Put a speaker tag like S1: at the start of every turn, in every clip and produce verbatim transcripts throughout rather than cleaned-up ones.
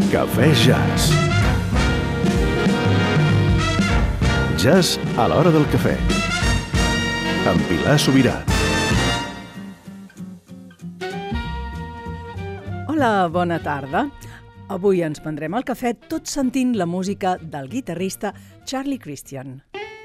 S1: Cafè Jazz. Jazz a l'hora del cafè. Amb Pilar Sobirà.
S2: Hola, bona tarda. Avui ens prendrem el cafè tot sentint la música del guitarrista Charlie Christian.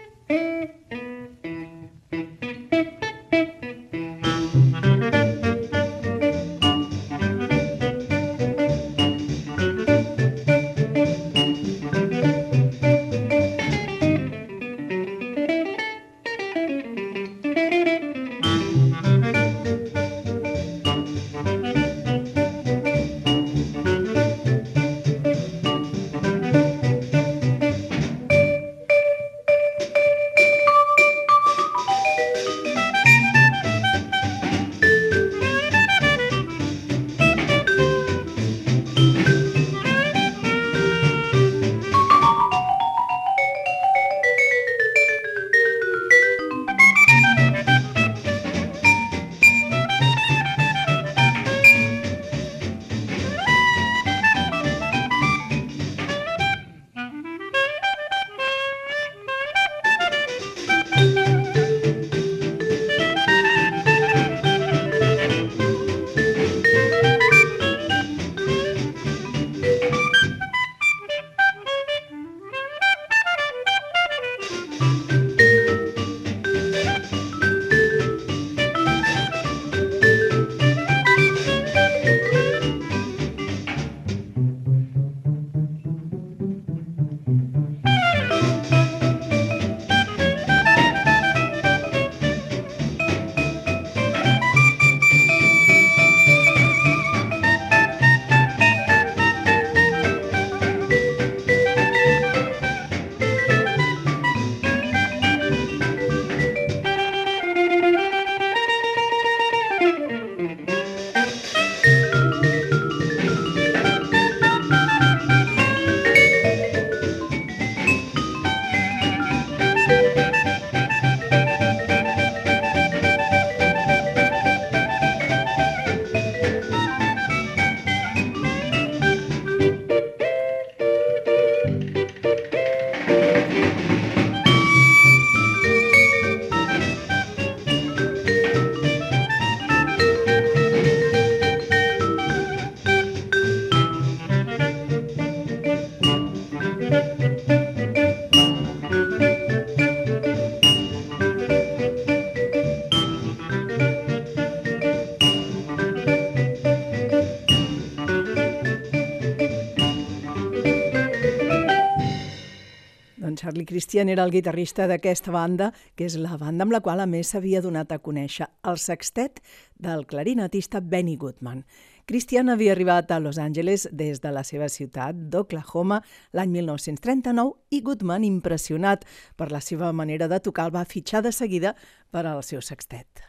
S2: Charlie Christian era el guitarrista d'aquesta banda, que és la banda amb la qual a més s'havia donat a conèixer, el sextet del clarinetista Benny Goodman. Christian havia arribat a Los Angeles des de la seva ciutat d'Oklahoma l'any mil nou-cents trenta-nou i Goodman, impressionat per la seva manera de tocar, el va fitxar de seguida per al seu sextet.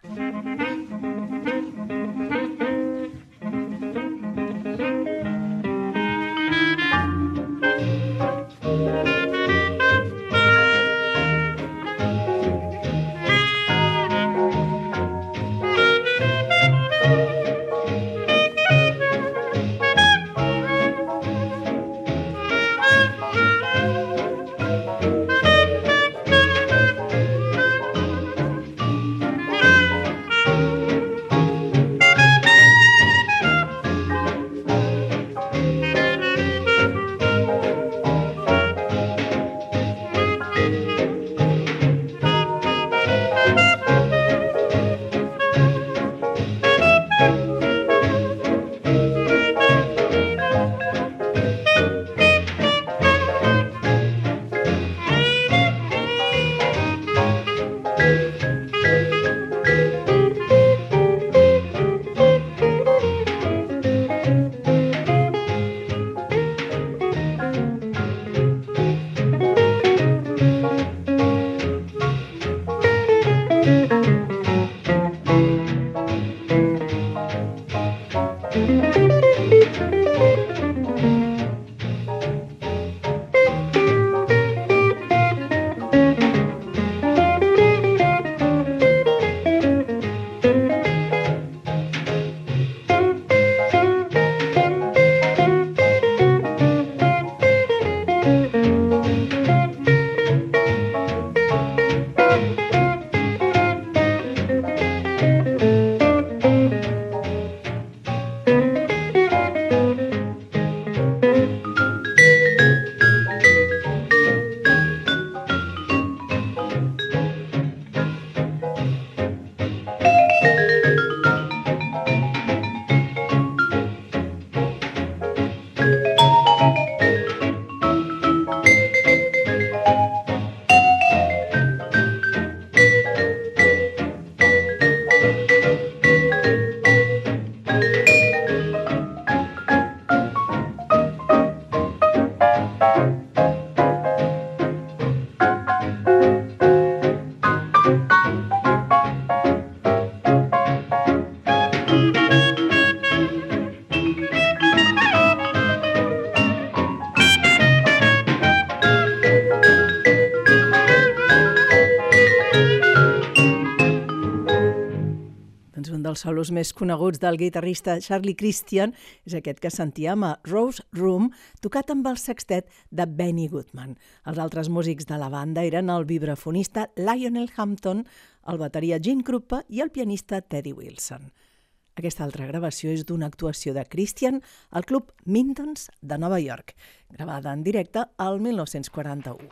S2: dels solos més coneguts del guitarrista Charlie Christian és aquest que sentíem a Rose Room, tocat amb el sextet de Benny Goodman. Els altres músics de la banda eren el vibrafonista Lionel Hampton, el bateria Gene Krupa i el pianista Teddy Wilson. Aquesta altra gravació és d'una actuació de Christian al club Minton's de Nova York, gravada en directe al mil nou-cents quaranta-u.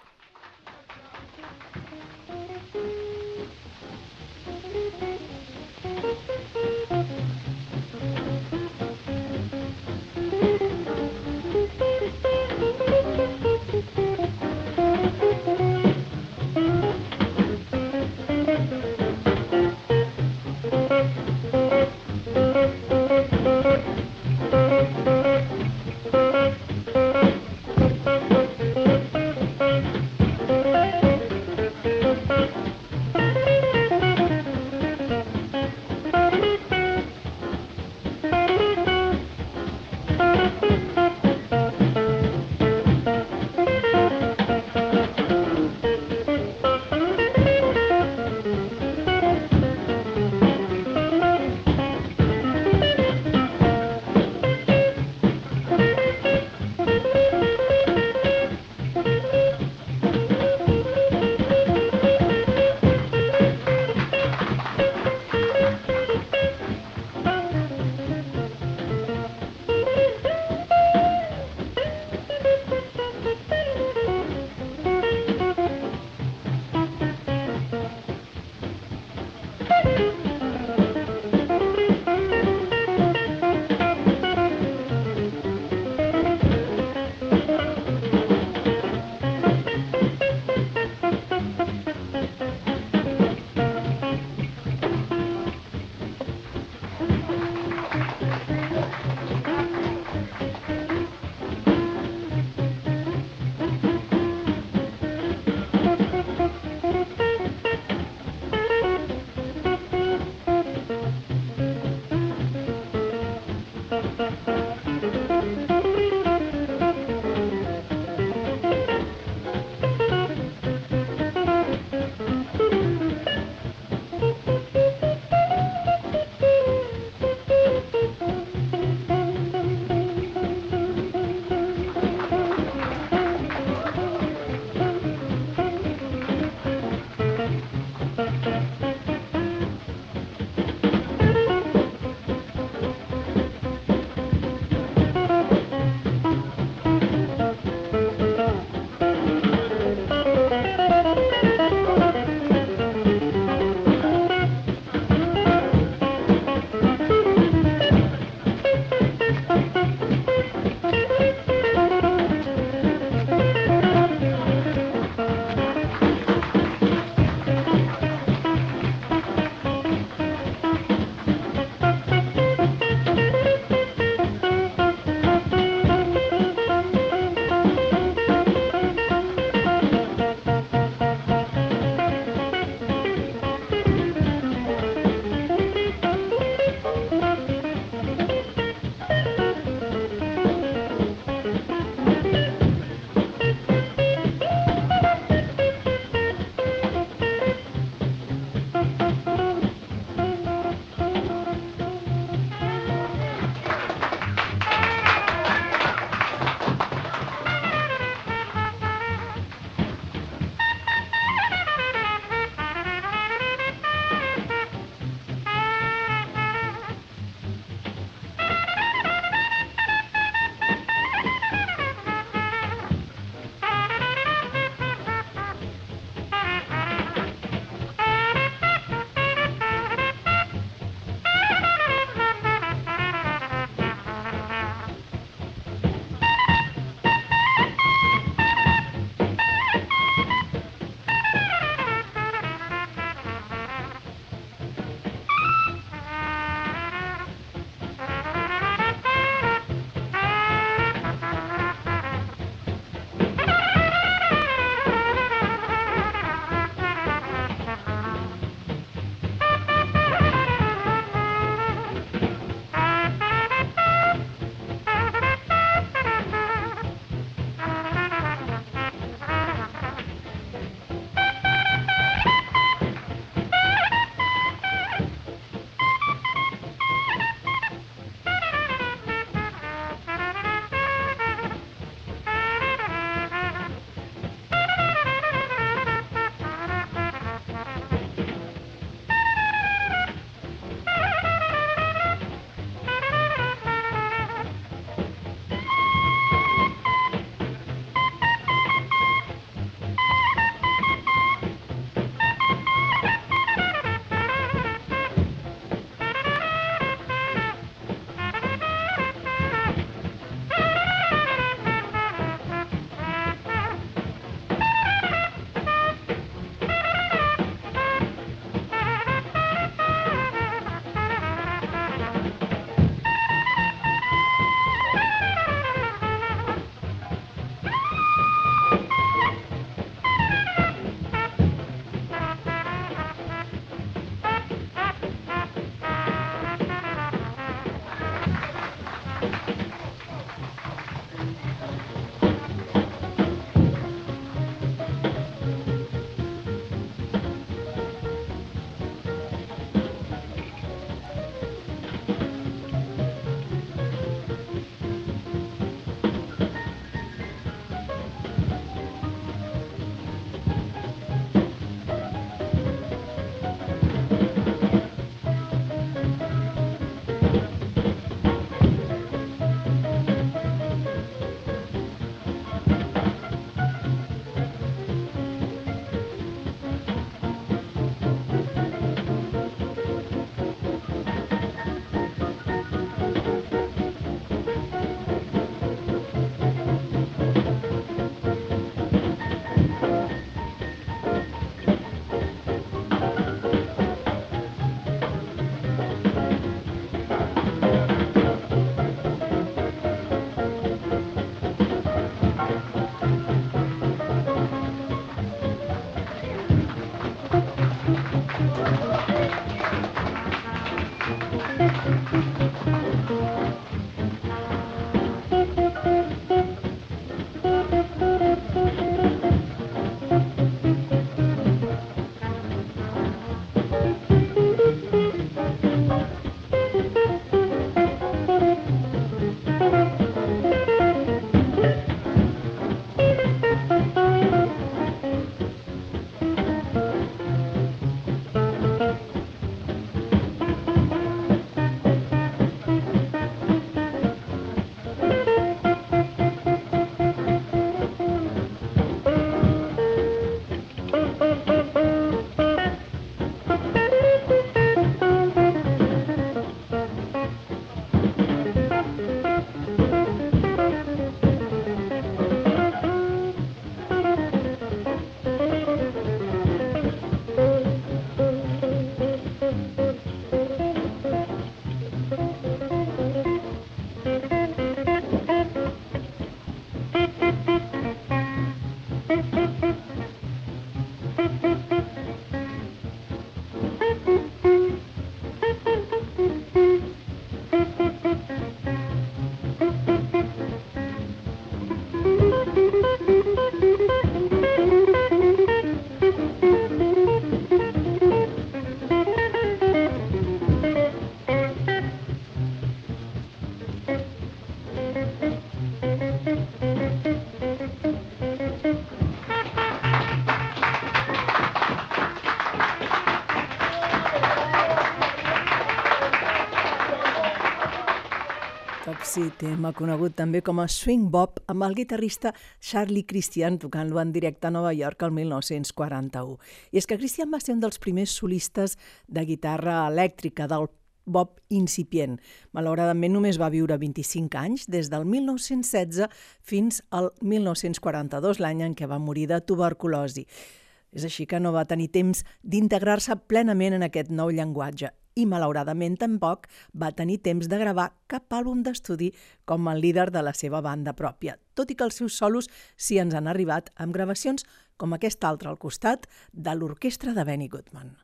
S2: Sí, tema conegut també com a Swing Bop, amb el guitarrista Charlie Christian tocant-lo en directe a Nova York el mil nou-cents quaranta-u. I és que Christian va ser un dels primers solistes de guitarra elèctrica del bop incipient. Malauradament només va viure vint-i-cinc anys, des del mil nou-cents setze fins al mil nou-cents quaranta-dos, l'any en què va morir de tuberculosi. És així que no va tenir temps d'integrar-se plenament en aquest nou llenguatge i, malauradament, tampoc va tenir temps de gravar cap àlbum d'estudi com el líder de la seva banda pròpia, tot i que els seus solos sí ens han arribat amb gravacions com aquesta altra al costat de l'orquestra de Benny Goodman.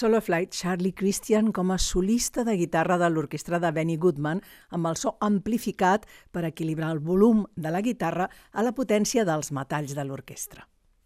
S2: Solo Flight, Charlie Christian com a solista de guitarra de l'orquestra de Benny Goodman, amb el so amplificat per equilibrar el volum de la guitarra a la potència dels metalls de l'orquestra.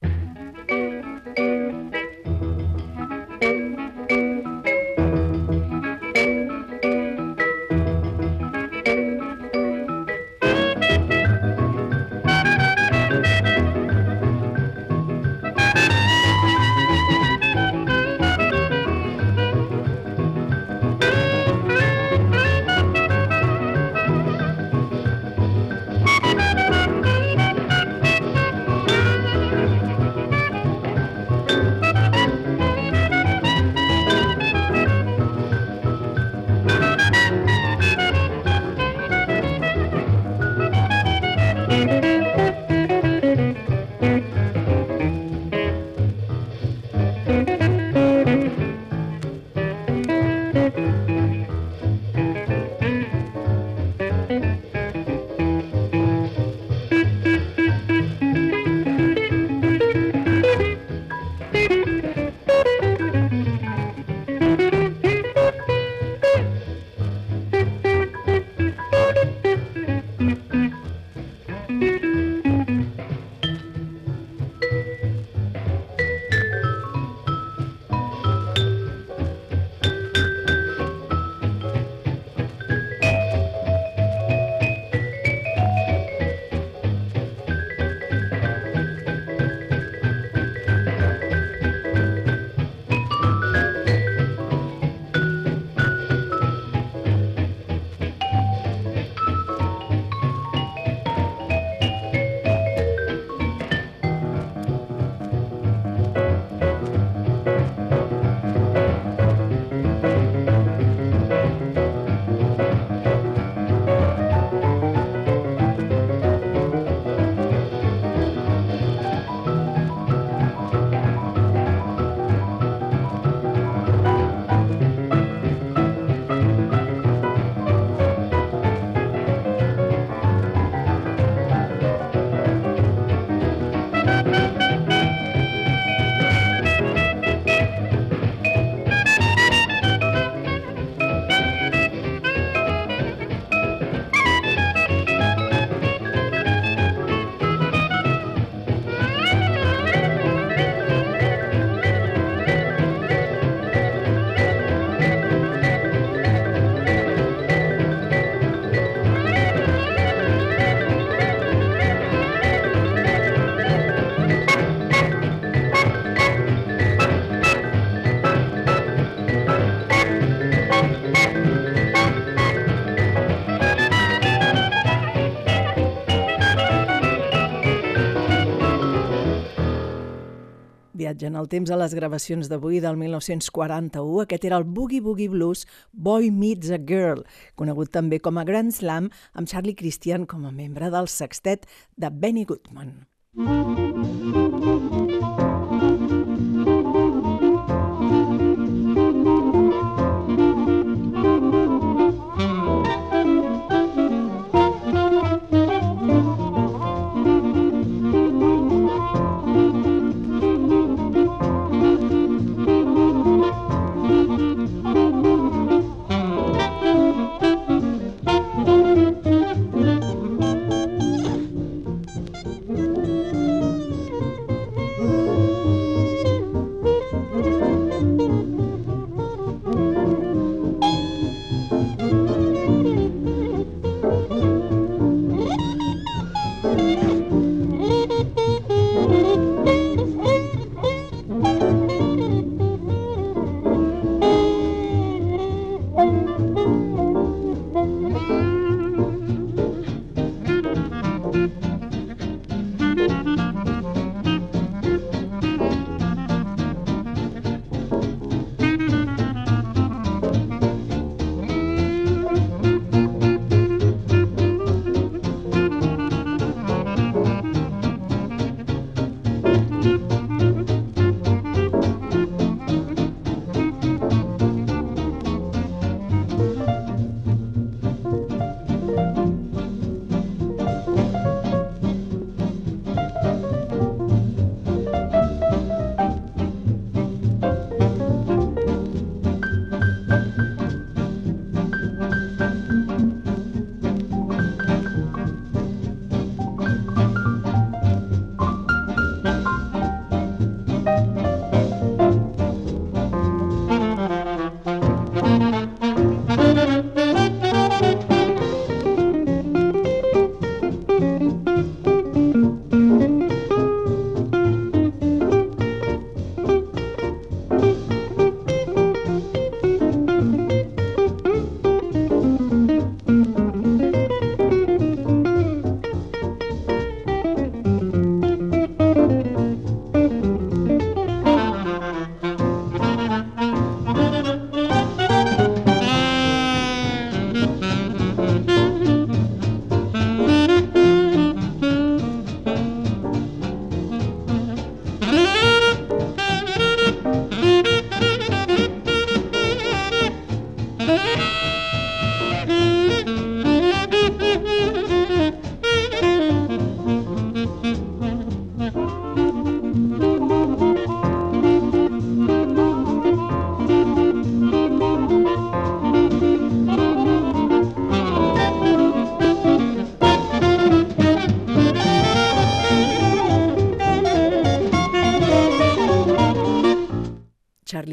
S2: Viatgen el temps a les gravacions d'avui del mil nou-cents quaranta-u. Aquest era el Boogie Boogie Blues Boy Meets a Girl, conegut també com a Grand Slam, amb Charlie Christian com a membre del sextet de Benny Goodman.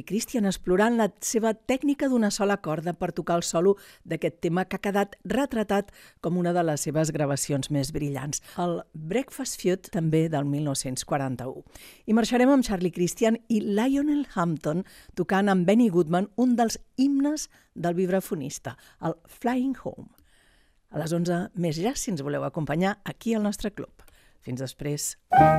S2: Christian explorant la seva tècnica d'una sola corda per tocar el solo d'aquest tema que ha quedat retratat com una de les seves gravacions més brillants, el Breakfast Feud, també del mil nou-cents quaranta-u. I marxarem amb Charlie Christian i Lionel Hampton tocant amb Benny Goodman un dels himnes del vibrafonista, el Flying Home. A les onze més jazz, si ens voleu acompanyar aquí al nostre club. Fins després.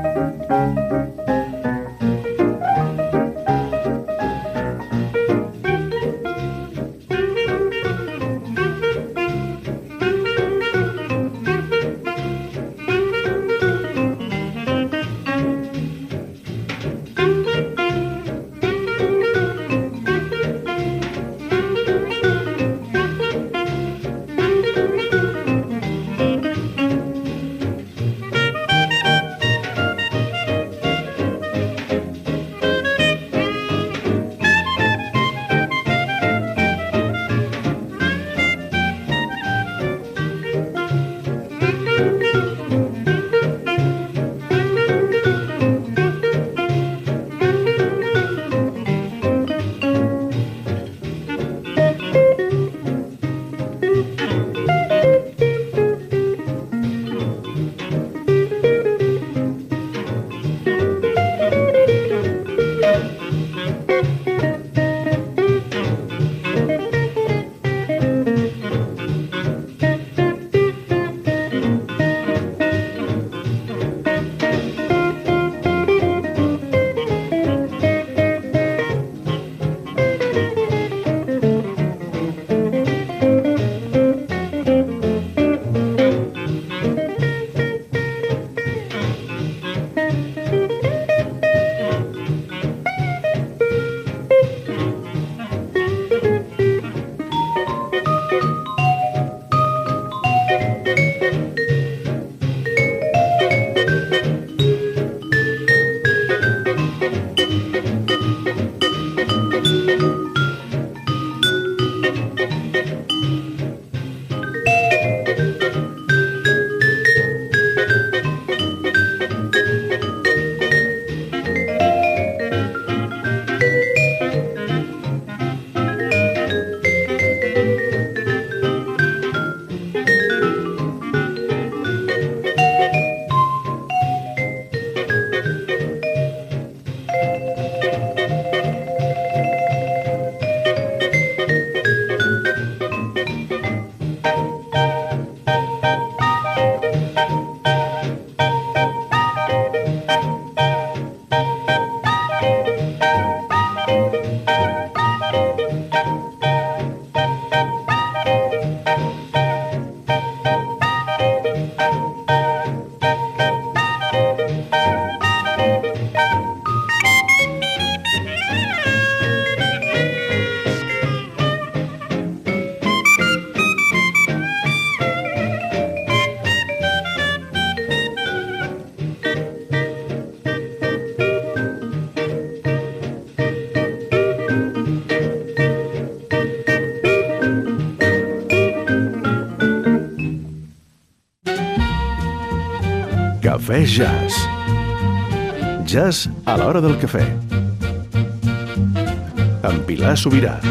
S1: Cafè Jazz. Jazz a l'hora del cafè. Amb Pilar Sobirà.